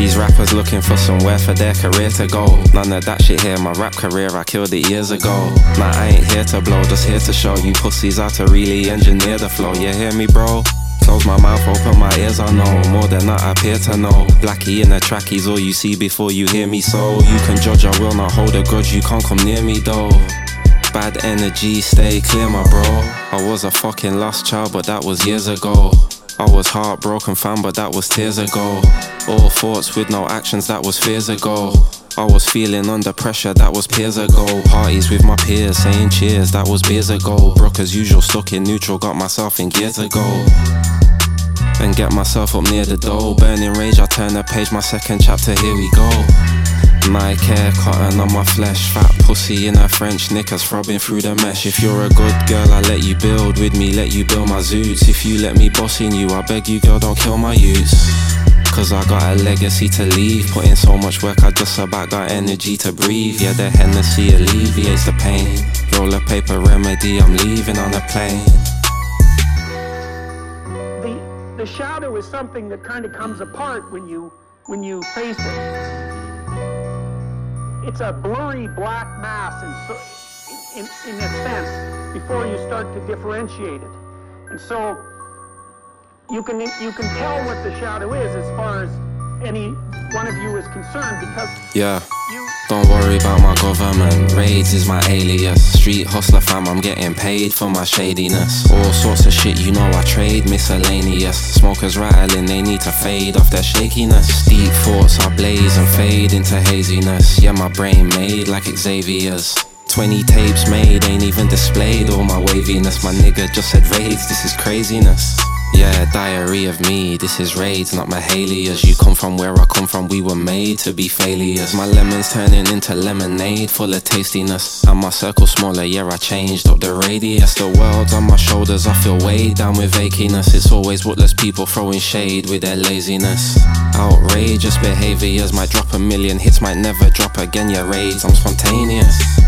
These rappers looking for somewhere for their career to go. None of that shit here, my rap career, I killed it years ago. Nah, I ain't here to blow, just here to show you pussies how to really engineer the flow. You hear me, bro? Close my mouth, open my ears, I know more than I appear to know. Blackie in the trackies, all you see before you hear me. So you can judge, I will not hold a grudge, you can't come near me though. Bad energy, stay clear my bro. I was a fucking lost child, but that was years ago. I was heartbroken fam, but that was tears ago. All thoughts with no actions, that was fears ago. I was feeling under pressure, that was peers ago. Parties with my peers, saying cheers, that was beers ago. Broke as usual, stuck in neutral, got myself in gear to go. And get myself up near the door. Burning rage, I turn the page, my second chapter, here we go. Nike hair, cotton on my flesh. Fat pussy in her French knickers, throbbing through the mesh. If you're a good girl, I let you build with me, let you build my zoots. If you let me boss in you, I beg you girl, don't kill my youths. Cause I got a legacy to leave. Put in so much work, I just about got energy to breathe. Yeah, the Hennessy alleviates the pain. Roll a paper remedy, I'm leaving on a plane. The shadow is something that kind of comes apart when you face it. It's a blurry black mass in a sense before you start to differentiate it. And so you can tell what the shadow is as far as any one of you is concerned, because don't worry about my government. Raids is my alias. Street hustler fam, I'm getting paid for my shadiness. All sorts of shit, you know I trade miscellaneous. Smokers rattling, they need to fade off their shakiness. Deep thoughts I blaze and fade into haziness. Yeah, my brain made like Xavier's. 20 tapes made, ain't even displayed all my waviness. My nigga just said raids, this is craziness. Yeah, diary of me, this is raids, not Mahalias. You come from where I come from, we were made to be failures. My lemons turning into lemonade, full of tastiness. And my circle smaller, yeah, I changed up the radius. The world's on my shoulders, I feel weighed down with achiness. It's always rootless people throwing shade with their laziness. Outrageous behaviors, might drop a million hits, might never drop again, yeah, raids, I'm spontaneous.